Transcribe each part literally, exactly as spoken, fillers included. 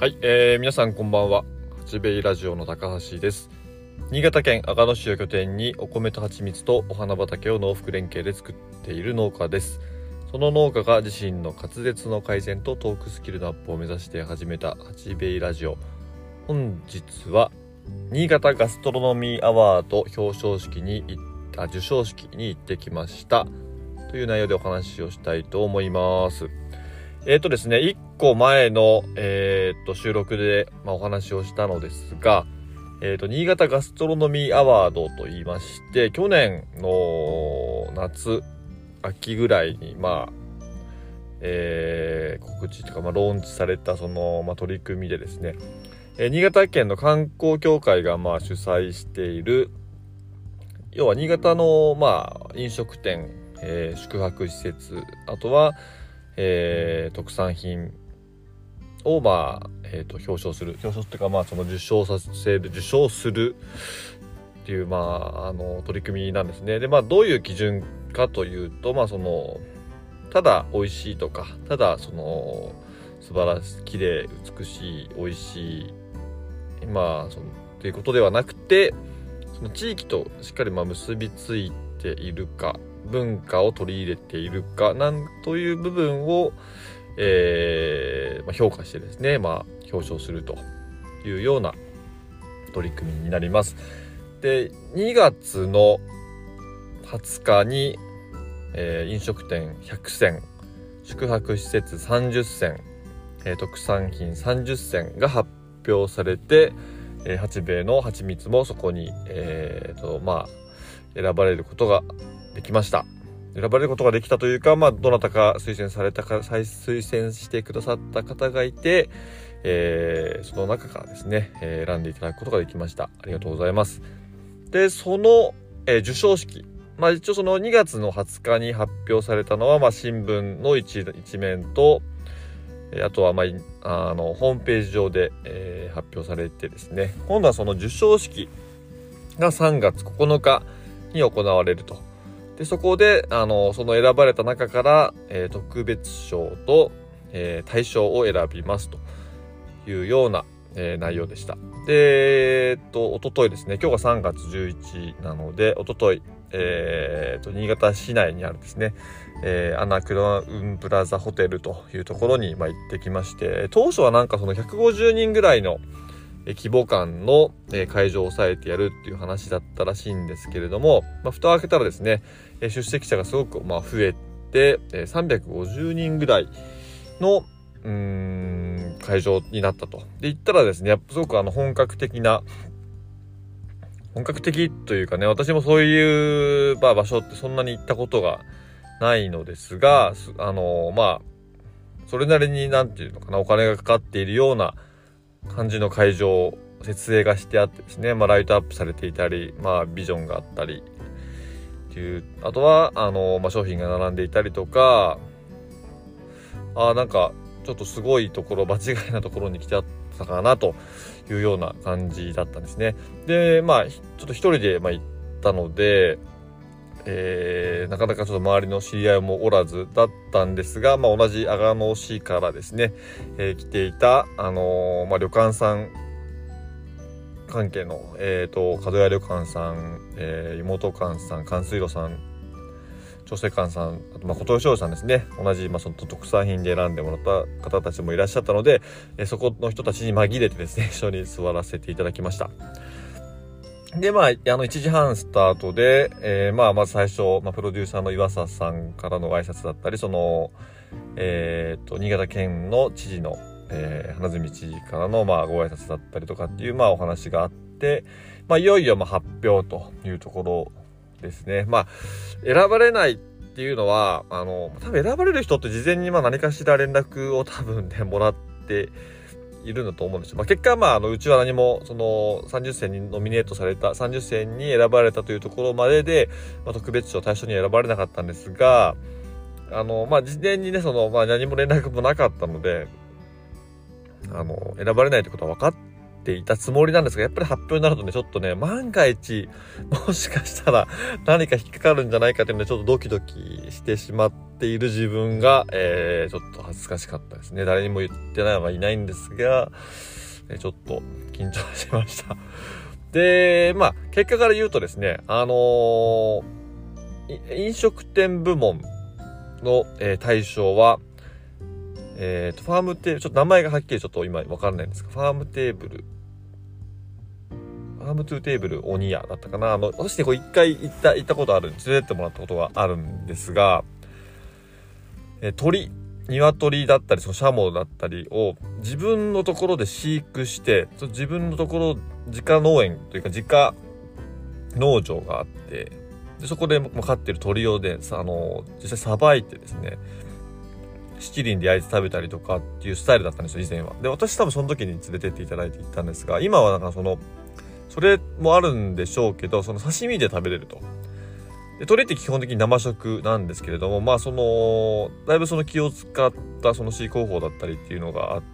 はい、えー、皆さんこんばんは。八兵衛ラジオの高橋です。新潟県阿賀野市を拠点にお米と蜂蜜とお花畑を農福連携で作っている農家です。その農家が自身の滑舌の改善とトークスキルのアップを目指して始めた八兵衛ラジオ。本日は新潟ガストロノミーアワード表彰式にあ授賞式に行ってきましたという内容でお話をしたいと思います。えーとですね、いっこまえの、えー、と収録で、まあ、お話をしたのですが、えーと、新潟ガストロノミーアワードと言いまして、去年の夏、秋ぐらいに、まあ、えー、告知というか、まあ、ローンチされたその、まあ、取り組みでですね、えー、新潟県の観光協会が、まあ、主催している、要は新潟の、まあ、飲食店、えー、宿泊施設、あとは、えー、特産品を、まあえー、と表彰する表彰っていうか、まあ、その受賞させる受賞するっていう、まあ、あの取り組みなんですね。で、まあ、どういう基準かというと、まあ、そのただ美味しいとか、ただその素晴らしい、綺麗、美しい、美味しい、まあそのっていうことではなくて、その地域としっかりまあ結びついているか、文化を取り入れているかなんという部分を、えーまあ、評価してですね、まあ、表彰するというような取り組みになります。で、にがつのはつかに、えー、飲食店ひゃくせん、宿泊施設さんじゅっせん、えー、特産品さんじゅっせんが発表されて、えー、八兵衛の蜂蜜もそこに、えーとまあ、選ばれることができました。選ばれることができたというか、まあ、どなたか推薦されたか、推薦してくださった方がいて、えー、その中からですね、えー、選んでいただくことができました。ありがとうございます。で、その、えー、授賞式、まあ、一応そのにがつのはつかに発表されたのは、まあ、新聞の 一, 一面と、えー、あとは、まあ、あのホームページ上で、えー、発表されてですね、今度はその授賞式がさんがつここのかに行われると。で、そこであのその選ばれた中から、えー、特別賞と、えー、大賞を選びますというような、えー、内容でした。で、えー、っと一昨日ですね、今日がさんがつじゅういちにちなので、一昨日、えー、っと新潟市内にあるですね、えー、アナクラウンプラザホテルというところに、まあ、行ってきまして、当初はなんかそのひゃくごじゅうにんぐらいの規模感の会場を抑えてやるっていう話だったらしいんですけれども、まあ、蓋を開けたらですね、出席者がすごくまあ増えてさんびゃくごじゅうにんぐらいのうーん会場になったと。で、言ったらですね、やっぱすごくあの本格的な本格的というかね、私もそういう、まあ、場所ってそんなに行ったことがないのですが、あのまあそれなりになんていうのかな、お金がかかっているような感じの会場、設営がしてあってですね、まあ、ライトアップされていたり、まあ、ビジョンがあったりっていう、あとはあの、まあ、商品が並んでいたりとか、あなんかちょっとすごいところ、場違いなところに来ちゃったかなというような感じだったんですね。で、まあちょっと一人でまあ行ったので、えー、なかなかちょっと周りの知り合いもおらずだったんですが、まあ、同じ阿賀野市からですね、えー、来ていた、あのーまあ、旅館さん関係の、えーと、角屋旅館さん、えー、妹館さん、関水路さん、長生館さん、あとまあ琴吉さんですね、同じ、まあ、その特産品で選んでもらった方たちもいらっしゃったので、えー、そこの人たちに紛れてですね、一緒に座らせていただきました。で、まあ、あの、いちじはんスタートで、えー、まあ、まず最初、まあ、プロデューサーの岩佐さんからの挨拶だったり、その、えー、と、新潟県の知事の、えー、花角知事からの、まあ、ご挨拶だったりとかっていう、まあ、お話があって、まあ、いよいよ、まあ、発表というところですね。まあ、選ばれないっていうのは、あの、多分選ばれる人って事前に、まあ、何かしら連絡を多分ね、もらって、いるんだと思うんですよ。まあ、結果、まあ、あのうちは何もそのさんじゅっせんにノミネートされたさんじゅっせんに選ばれたというところまでで、まあ、特別賞対象に選ばれなかったんですが、あのまあ事前にね、そのまあ何も連絡もなかったので、あの選ばれないということは分かっていたつもりなんですが、やっぱり発表になるとね、ちょっとね、万が一もしかしたら何か引っかかるんじゃないかというので、ちょっとドキドキしてしまっっている自分が、えー、ちょっと恥ずかしかったですね。誰にも言ってないはいないんですが、えー、ちょっと緊張しました。で、まあ、結果から言うとですね、あのー、飲食店部門の、えー、対象は、えーと、ファームテーブル、ちょっと名前がはっきりちょっと今わかんないんですが、ファームテーブル、ファームトゥーテーブルオニヤだったかな。あの、私ね、これ一回行った、行ったことあるんです。連れてってもらったことがあるんですが、えー、鳥、鶏だったり、そのシャモだったりを自分のところで飼育して、自分のところ、自家農園というか自家農場があって、でそこで飼ってる鳥をで、あの、実際さばいてですね、七輪で焼いて食べたりとかっていうスタイルだったんですよ、以前は。で、私多分その時に連れてっていただいて行ったんですが、今はなんかその、それもあるんでしょうけど、その刺身で食べれると。で、鳥って基本的に生食なんですけれども、まあその、だいぶその気を使ったその飼育方法だったりっていうのがあって、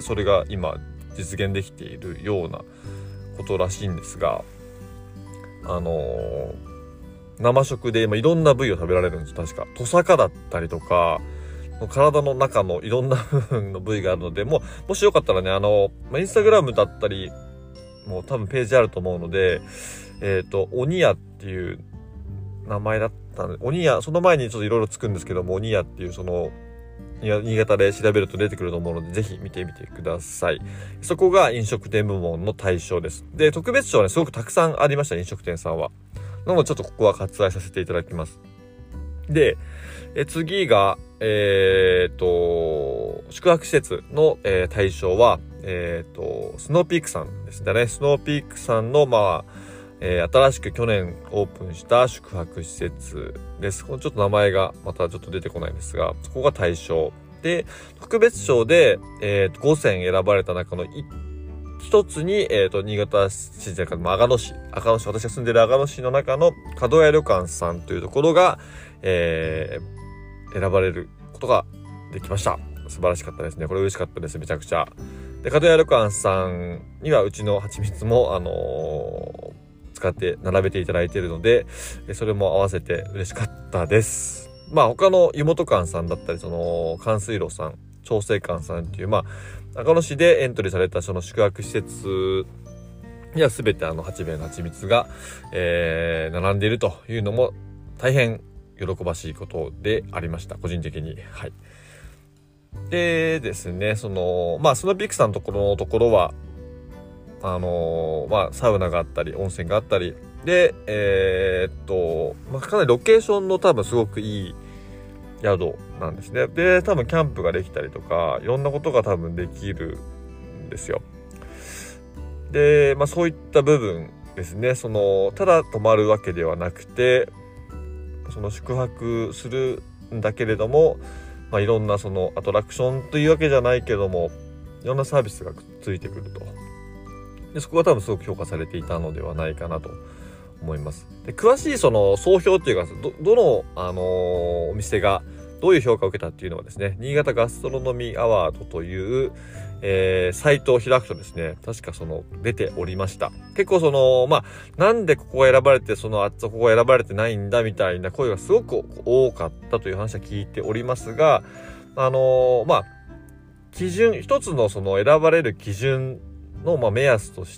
それが今実現できているようなことらしいんですが、あのー、生食で、まあ、いろんな部位を食べられるんです、確か。トサカだったりとか、体の中のいろんな部分の部位があるので、もう、もしよかったらね、あの、まあ、インスタグラムだったり、もう多分ページあると思うので、えっと、オニヤっていう名前だったので、オニヤ、その前にちょっといろいろつくんですけども、オニヤっていうその、新潟で調べると出てくると思うので、ぜひ見てみてください。そこが飲食店部門の対象です。で、特別賞はね、すごくたくさんありました、飲食店さんは。なので、ちょっとここは割愛させていただきます。で、え次が、えっと、宿泊施設の、えー、対象は、えっと、スノーピークさんですね。スノーピークさんの、まあ、えー、新しく去年オープンした宿泊施設です。このちょっと名前がまたちょっと出てこないんですが、そこが対象。で、特別賞で、えー、ごせん選ばれた中の一つに、えっと、新潟市じゃなくて、阿賀野市、阿賀野市、私が住んでる阿賀野市の中の角屋旅館さんというところが、えー、選ばれることができました。素晴らしかったですね。これ嬉しかったです。めちゃくちゃ。で、角屋旅館さんにはうちの蜂蜜も、あのー、使って並べていただいているので、それも合わせて嬉しかったです。まあ他の湯本館さんだったり、その、寒水路さん、長生館さんっていう、まあ、中野市でエントリーされたその宿泊施設には全てあの八兵衛の蜂蜜が、えー、並んでいるというのも大変喜ばしいことでありました。個人的に。はい。でですね、その、まあ、スノーピークさんのところのところは、あのー、まあ、サウナがあったり、温泉があったり、で、えー、っと、まあ、かなりロケーションの多分すごくいい宿なんですね。で、多分キャンプができたりとか、いろんなことが多分できるんですよ。で、まあ、そういった部分ですね、その、ただ泊まるわけではなくて、その宿泊するんだけれども、まあ、いろんなそのアトラクションというわけじゃないけども、いろんなサービスがくっついてくると。で、そこが多分すごく評価されていたのではないかなと思います。で、詳しいその総評っていうか、ど、どの、あのー、お店がどういう評価を受けたっていうのはですね、新潟ガストロノミーアワードという、えー、サイトを開くとですね、確かその出ておりました。結構その、まあ、なんでここが選ばれて、そのあそこが選ばれてないんだみたいな声がすごく多かったという話は聞いておりますが、あのー、まあ、基準、一つのその選ばれる基準のまあ目安として、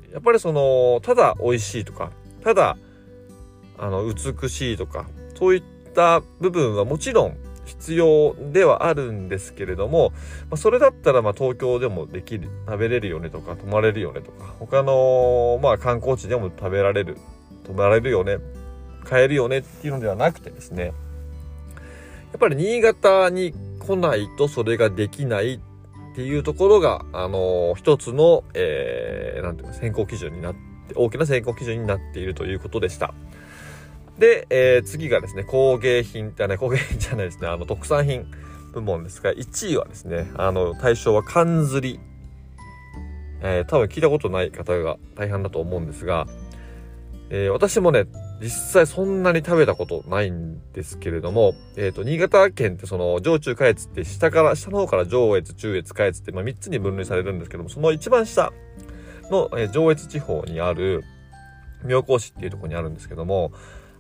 やっぱりその、ただ美味しいとか、ただ、あの、美しいとか、そういった部分はもちろん必要ではあるんですけれども、まあ、それだったらまあ東京でもできる、食べれるよねとか、泊まれるよねとか、他のまあ観光地でも食べられる、泊まれるよね、買えるよねっていうのではなくてですね、やっぱり新潟に来ないとそれができないっていうところが、あのー、一つの、えー、なんていうか、選考基準になって、大きな選考基準になっているということでした。で、えー、次がですね、工芸品ってね、工芸品じゃないですね、あの、特産品部門ですが、いちいはですね、あの、対象はかんずり。えー、多分聞いたことない方が大半だと思うんですが、えー、私もね、実際そんなに食べたことないんですけれども、えっと、新潟県ってその上中下越って下から、下の方から上越、中越、下越って、まあ、みっつに分類されるんですけども、その一番下の、えー、上越地方にある妙高市っていうところにあるんですけども、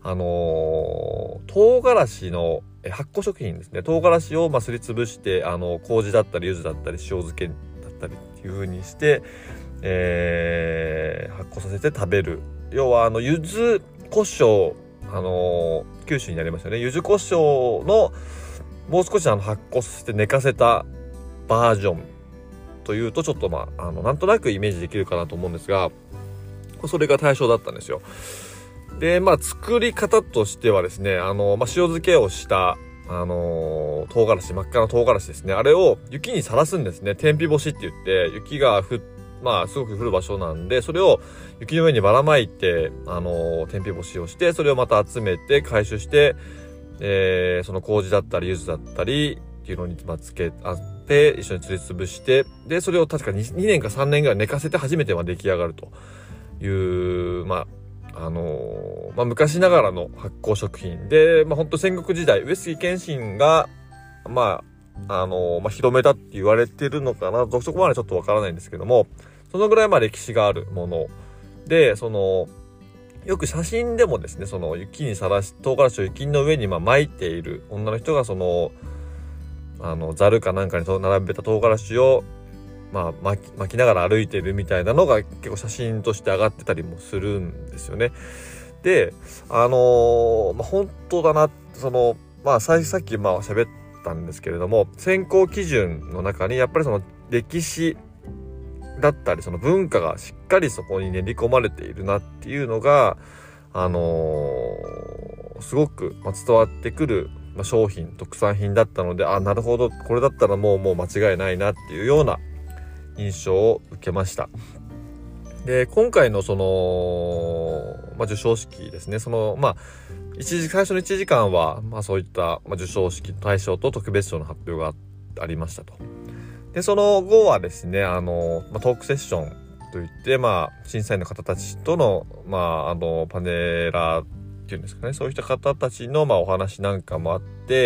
あのー、唐辛子の発酵食品ですね。唐辛子をまあすりつぶして、あの麹だったり柚子だったり塩漬けだったりっていう風にして、えー、発酵させて食べる。要はあの柚子胡椒、あのー、九州になりましたね。柚子胡椒のもう少しあの発酵させて寝かせたバージョンというとちょっとまあ、あのなんとなくイメージできるかなと思うんですが、それが対象だったんですよ。でまあ作り方としてはですね、あの、まあ、塩漬けをしたあのー、唐辛子、真っ赤な唐辛子ですね、あれを雪にさらすんですね。天日干しって言って、雪がふまあすごく降る場所なんで、それを雪の上にばらまいて、あのー、天日干しをして、それをまた集めて回収して、えー、その麹だったり柚子だったりっていうのにまあつけあって一緒にすりつぶして、でそれを確か 2, にねんかさんねんぐらい寝かせて初めてまあ出来上がるという、まああのーまあ、昔ながらの発酵食品で、まあ、本当戦国時代上杉謙信がまああのーまあ、広めたって言われてるのかな、そこまでちょっとわからないんですけども、そのぐらいまあ歴史があるもので、そのよく写真でもですね、その雪にさらし唐辛子を雪の上にまあ巻いている女の人がそのあのザルかなんかに並べた唐辛子をまあ、巻き、巻きながら歩いてるみたいなのが結構写真として上がってたりもするんですよね。で、あのー、まあ、本当だな、その、まあ、さっきまあ喋ったんですけれども、選考基準の中にやっぱりその歴史だったり、その文化がしっかりそこに練り込まれているなっていうのが、あのー、すごく伝わってくる商品、特産品だったので、あ、なるほど、これだったらもうもう間違いないなっていうような印象を受けました。で今回のその、まあ、授賞式ですね、そのまあ一時最初のいちじかんは、まあ、そういった、まあ、授賞式大賞と特別賞の発表が あ, ありましたと。でその後はですね、あの、まあ、トークセッションといって、まあ、審査員の方たちとの、まあ、あのパネラーっていうんですかね、そういった方たちの、まあ、お話なんかもあって、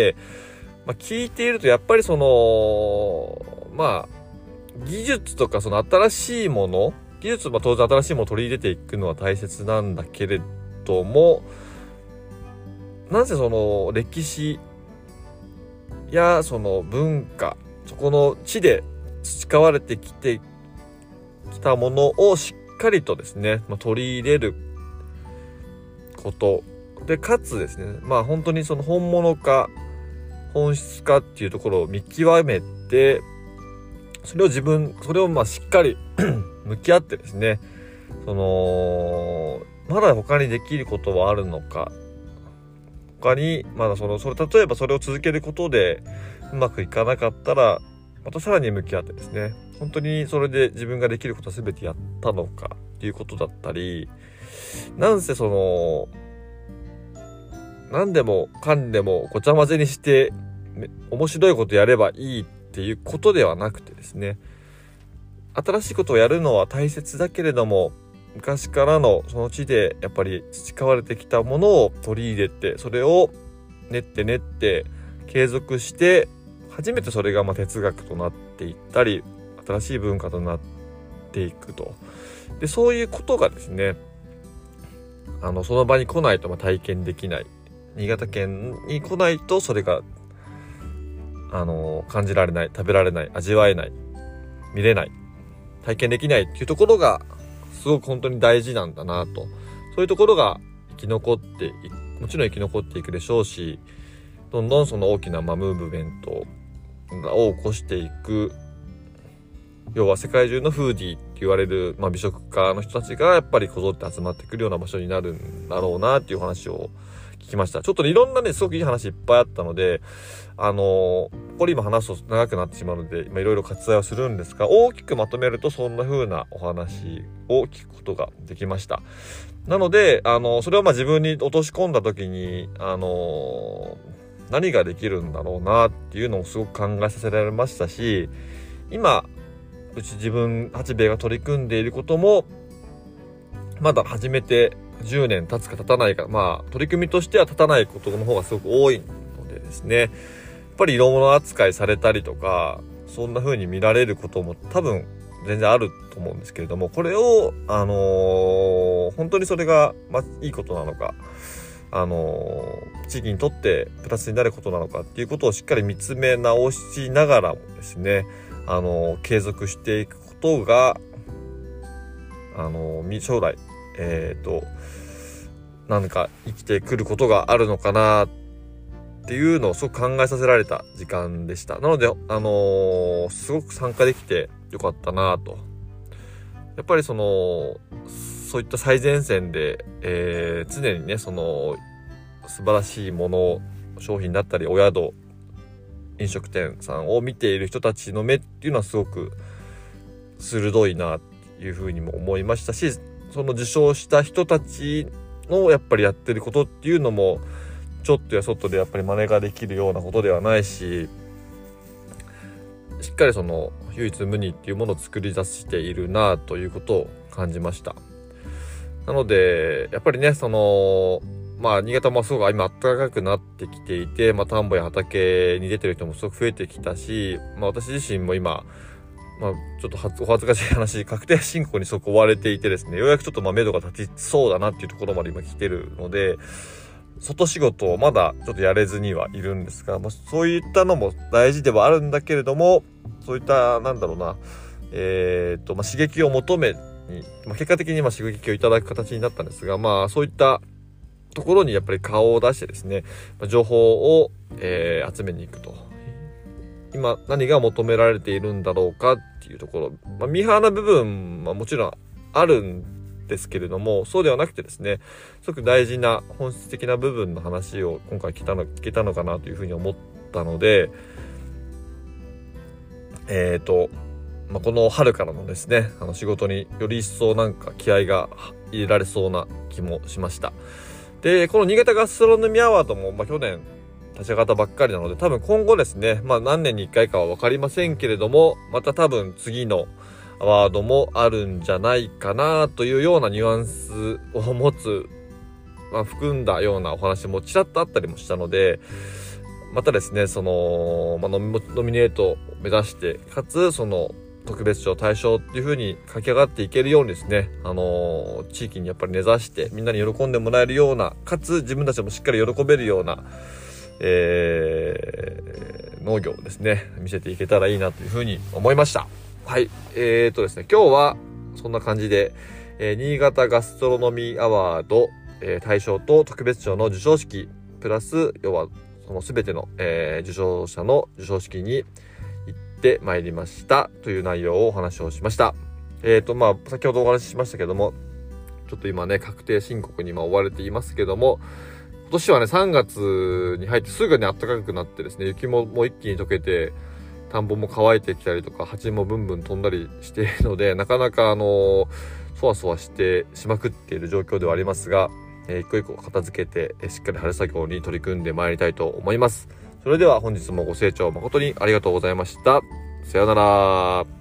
まあ、聞いているとやっぱりそのまあ技術とかその新しいもの、技術は当然新しいものを取り入れていくのは大切なんだけれども、なぜその歴史やその文化、そこの地で培われてきてきたものをしっかりとですね、まあ、取り入れることで、かつですね、まあ本当にその本物か本質かっていうところを見極めて、それを自分、それをまあしっかり向き合ってですね、そのまだ他にできることはあるのか、他にまだそのそれ例えばそれを続けることでうまくいかなかったら、またさらに向き合ってですね、本当にそれで自分ができることは全てやったのかっていうことだったり、なんせその何でもかんでもごちゃ混ぜにして面白いことやればいいっていうことではなくてですね、新しいことをやるのは大切だけれども、昔からのその地でやっぱり培われてきたものを取り入れて、それを練って練って継続して、初めてそれがまあ哲学となっていったり、新しい文化となっていくと。でそういうことがですね、あのその場に来ないとまあ体験できない、新潟県に来ないとそれがあの感じられない、食べられない、味わえない、見れない、体験できないっていうところがすごく本当に大事なんだなと。そういうところが生き残っていもちろん生き残っていくでしょうし、どんどんその大きなまあムーブメントを起こしていく、要は世界中のフーディーって言われる、まあ、美食家の人たちがやっぱりこぞって集まってくるような場所になるんだろうなっていう話を聞きました。ちょっとね、いろんなねすごくいい話いっぱいあったので、あのー、ここで今話すと長くなってしまうので今いろいろ割愛をするんですが、大きくまとめるとそんな風なお話を聞くことができました。なので、あのー、それをまあ自分に落とし込んだ時に、あのー、何ができるんだろうなっていうのをすごく考えさせられましたし、今うち自分八兵衛が取り組んでいることもまだ始めてじゅうねん経つか経たないか、まあ取り組みとしては経たないことの方がすごく多いのでですね、やっぱり色物扱いされたりとか、そんな風に見られることも多分全然あると思うんですけれども、これをあのー、本当にそれが、まあ、いいことなのか、 あの地域にとってプラスになることなのかっていうことをしっかり見つめ直しながらもですね、あの継続していくことがあの将来えっと何か生きてくることがあるのかなっていうのをすごく考えさせられた時間でした。なので、あのー、すごく参加できてよかったなと。やっぱりそのそういった最前線で、えー、常にねその素晴らしいもの商品だったりお宿飲食店さんを見ている人たちの目っていうのはすごく鋭いなっていうふうにも思いましたし、その受賞した人たちのやっぱりやってることっていうのもちょっとや外でやっぱり真似ができるようなことではないし、しっかりその唯一無二っていうものを作り出しているなということを感じました。なのでやっぱりねそのまあ新潟もすごく今暖かくなってきていて、まあ、田んぼや畑に出てる人もすごく増えてきたし、まあ、私自身も今、まあ、ちょっとお恥ずかしい話確定申告にすごく追われていてですね、ようやくちょっとまあ目処が立ちそうだなっていうところまで今来てるので、外仕事をまだちょっとやれずにはいるんですが、まあ、そういったのも大事ではあるんだけれども、そういったなんだろうなえー、っとまあ刺激を求めに、まあ、結果的にまあ刺激をいただく形になったんですが、まあそういったところにやっぱり顔を出してですね、情報を、えー、集めに行くと、今何が求められているんだろうかっていうところ、まあ、ミーハーな部分はもちろんあるんですけれども、そうではなくてですね、すごく大事な本質的な部分の話を今回聞けたの、聞けたのかなというふうに思ったので、えーとまあ、この春からのですねあの仕事により一層なんか気合が入れられそうな気もしました。でこの新潟ガストロノミーアワードも、まあ、去年立ち上がったばっかりなので、多分今後ですね、まあ、何年にいっかいかは分かりませんけれども、また多分次のアワードもあるんじゃないかなというようなニュアンスを持つ、まあ、含んだようなお話もちらっとあったりもしたので、またですねその、まあ、ノミネートを目指して、かつその特別賞大賞っていう風に駆け上がっていけるようにですね、あのー、地域にやっぱり根ざしてみんなに喜んでもらえるような、かつ自分たちもしっかり喜べるような、えー、農業をですね見せていけたらいいなという風に思いました。はい、えーとですね今日はそんな感じで、えー、新潟ガストロノミーアワード、えー、大賞と特別賞の授賞式プラス要はその全ての、えー、受賞者の授賞式に行ってまいりましたという内容をお話をしました。えーとまあ先ほどお話ししましたけども、ちょっと今ね確定申告に今追われていますけども、今年はねさんがつに入ってすぐに暖かくなってですね、雪ももう一気に溶けて田んぼも乾いてきたりとか蜂もブンブン飛んだりしているので、なかなかあのそわそわしてしまくっている状況ではありますが、えー、一個一個片付けて、えー、しっかり春作業に取り組んでまいりたいと思います。それでは本日もご清聴誠にありがとうございました。さようなら。